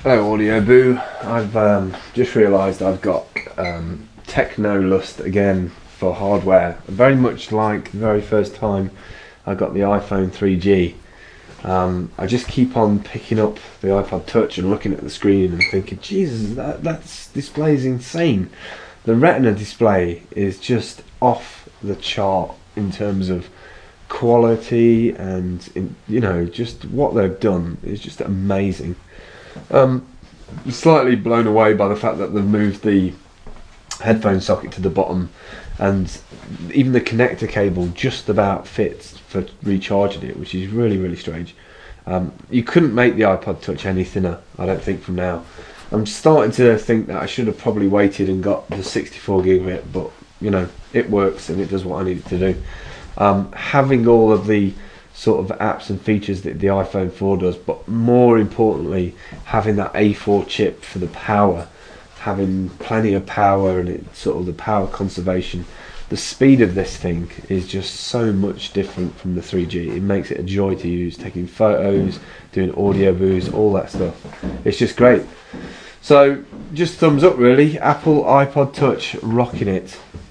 Hello Audio Boo, I've just realised I've got techno lust again for hardware, very much like the very first time I got the iPhone 3G. I just keep on picking up the iPod Touch and looking at the screen and thinking, Jesus, that display is insane. The Retina display is just off the chart in terms of quality and just what they've done is just amazing. Slightly blown away by the fact that they've moved the headphone socket to the bottom, and even the connector cable just about fits for recharging it, which is really strange. You couldn't make the iPod Touch any thinner, I don't think, from now. I'm starting to think that I should have probably waited and got the 64 gigabit, but it works and it does what I need it to do. Having all of the sort of apps and features that the iPhone 4 does, but more importantly having that A4 chip for the power, having plenty of power, and it sort of the power conservation. The speed of this thing is just so much different from the 3G. It makes it a joy to use, taking photos, doing audio boos, all that stuff. It's just great. So just thumbs up really. Apple iPod Touch, rocking it.